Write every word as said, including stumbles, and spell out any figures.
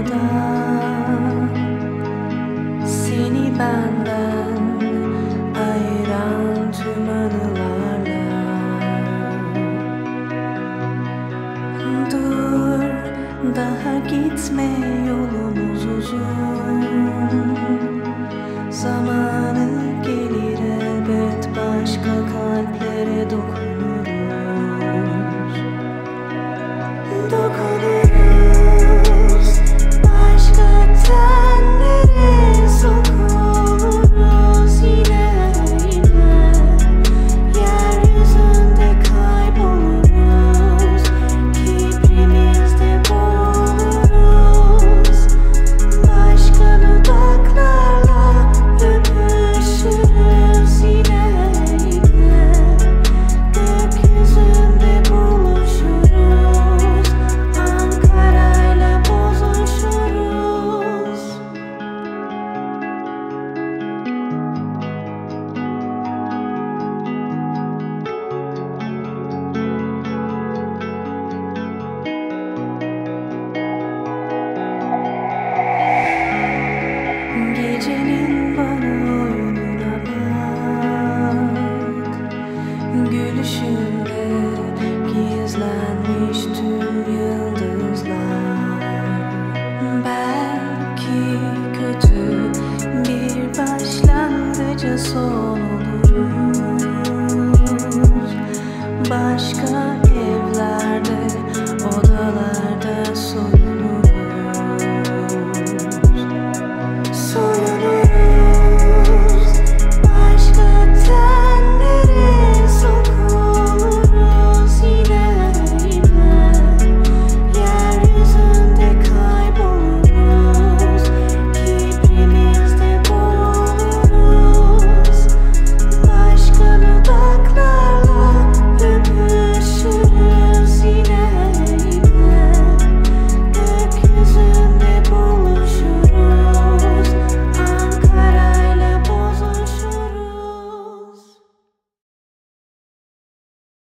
yolda seni benden ayıran tüm anılarla. Dur, daha gitme, yolumuz uzun. Zamanı gelir elbet, başka kalplere dokunuruz. Dokunuruz, başka tenlere sokuluruz. Yine yine yeryüzünde kayboluruz. Kibrimizde boğuluruz. Başka dudaklarla öpüşürüz. Yine yine gökyüzünde buluşuruz. Ankara'yla bozuşuruz. Gecenin bana